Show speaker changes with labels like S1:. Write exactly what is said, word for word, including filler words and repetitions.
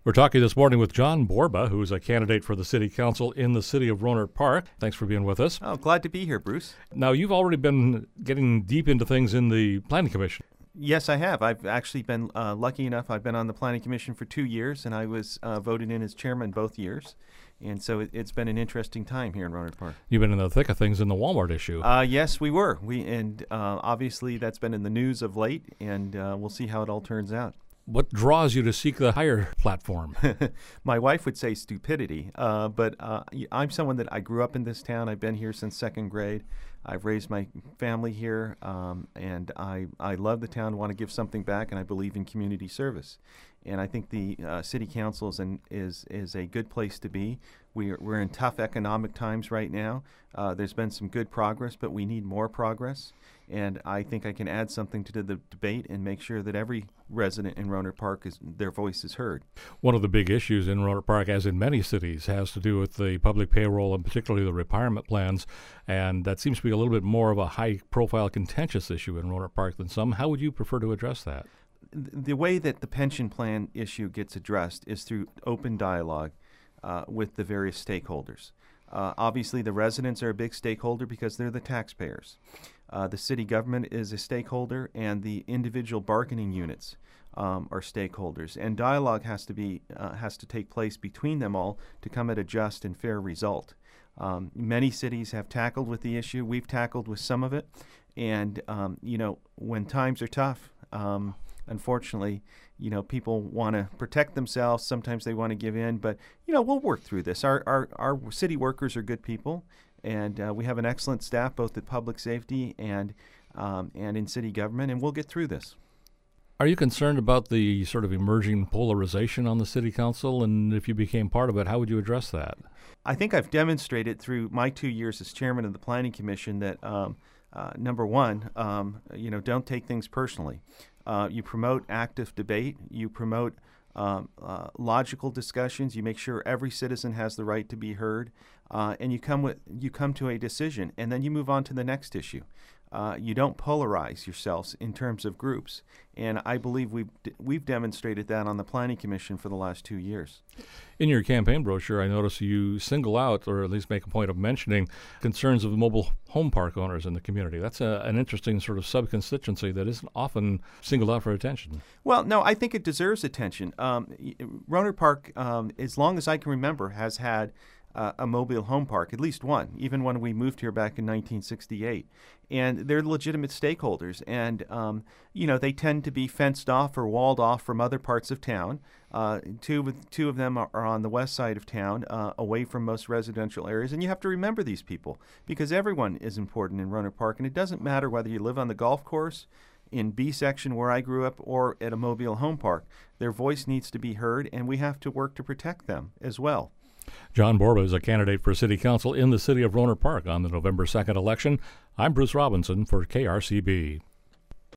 S1: We're talking this morning with John Borba, who is a candidate for the city council in the city of Rohnert Park. Thanks for being with us.
S2: Oh, glad to be here, Bruce.
S1: Now, you've already been getting deep into things in the Planning Commission.
S2: Yes, I have. I've actually been uh, lucky enough. I've been on the Planning Commission for two years, and I was uh, voted in as chairman both years. And so it, it's been an interesting time here in Rohnert Park.
S1: You've been in the thick of things in the Walmart issue.
S2: Uh, yes, we were. We and uh, obviously that's been in the news of late, and uh, we'll see how it all turns out.
S1: What draws you to seek the higher platform?
S2: My wife would say stupidity, uh, but uh, I'm someone that I grew up in this town. I've been here since second grade. I've raised my family here, um, and I, I love the town, want to give something back, and I believe in community service. And I think the uh, city council is, an, is is a good place to be. We're, we're in tough economic times right now. Uh, there's been some good progress, but we need more progress. And I think I can add something to the debate and make sure that every resident in Rohnert Park, is their voice is heard.
S1: One of the big issues in Rohnert Park, as in many cities, has to do with the public payroll and particularly the retirement plans. And that seems to be a little bit more of a high-profile, contentious issue in Rohnert Park than some. How would you prefer to address that?
S2: The way that the pension plan issue gets addressed is through open dialogue uh, with the various stakeholders. Uh, obviously, the residents are a big stakeholder because they're the taxpayers. Uh, the city government is a stakeholder, and the individual bargaining units um, are stakeholders. And dialogue has to be uh, has to take place between them all to come at a just and fair result. Um, many cities have tackled with the issue. We've tackled with some of it, and um, you know, when times are tough, um, unfortunately, you know, people want to protect themselves. Sometimes they want to give in, but you know, we'll work through this. Our our our city workers are good people. And uh, we have an excellent staff, both at public safety and um, and in city government, and we'll get through this.
S1: Are you concerned about the sort of emerging polarization on the city council? And if you became part of it, how would you address that?
S2: I think I've demonstrated through my two years as chairman of the Planning Commission that, um, uh, number one, um, you know, don't take things personally. Uh, you promote active debate. You promote Um, uh, logical discussions. You make sure every citizen has the right to be heard, uh, and you come with you come to a decision, and then you move on to the next issue. Uh, you don't polarize yourselves in terms of groups, and I believe we've d- we've demonstrated that on the Planning Commission for the last two years.
S1: In your campaign brochure, I notice you single out, or at least make a point of mentioning, concerns of mobile home park owners in the community. That's a, an interesting sort of sub-constituency that isn't often singled out for attention.
S2: Well, no, I think it deserves attention. Um, Rohnert Park, um, as long as I can remember, has had Uh, a mobile home park, at least one, even when we moved here back in nineteen sixty-eight. And they're legitimate stakeholders. And, um, you know, they tend to be fenced off or walled off from other parts of town. Uh, two, of, two of them are, are on the west side of town, uh, away from most residential areas. And you have to remember these people because everyone is important in Rohnert Park. And it doesn't matter whether you live on the golf course, in B section where I grew up, or at a mobile home park. Their voice needs to be heard, and we have to work to protect them as well.
S1: John Borba is a candidate for city council in the city of Rohnert Park on the November second election. I'm Bruce Robinson for K R C B.